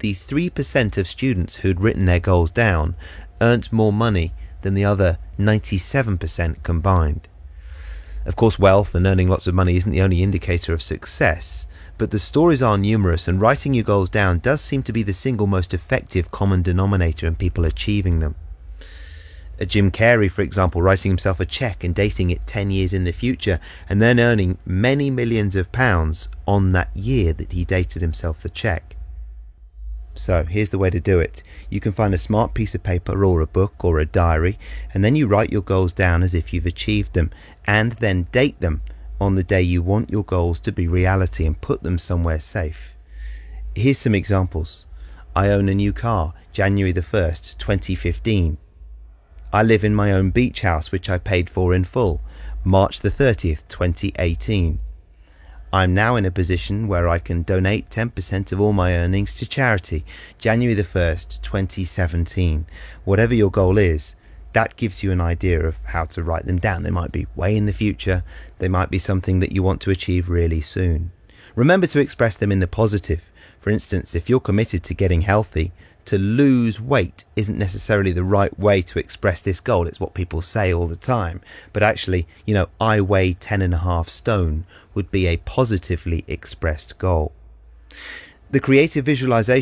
the 3% of students who'd written their goals down earned more money than the other 97% combined. Of course, wealth and earning lots of money isn't the only indicator of success, but the stories are numerous, and writing your goals down does seem to be the single most effective common denominator in people achieving them. Jim Carrey, for example, writing himself a cheque and dating it 10 years in the future, and then earning many millions of pounds on that year that he dated himself the cheque. So here's the way to do it. You can find a smart piece of paper or a book or a diary, and then you write your goals down as if you've achieved them, and then date them on the day you want your goals to be reality and put them somewhere safe. Here's some examples. I own a new car, January the 1st, 2015. I live in my own beach house, which I paid for in full, March the 30th, 2018. I'm now in a position where I can donate 10% of all my earnings to charity, January the 1st, 2017. Whatever your goal is, that gives you an idea of how to write them down. They might be way in the future. They might be something that you want to achieve really soon. Remember to express them in the positive. For instance, if you're committed to getting healthy, to lose weight isn't necessarily the right way to express this goal. It's what people say all the time. But actually, I weigh 10.5 stone would be a positively expressed goal. The creative visualization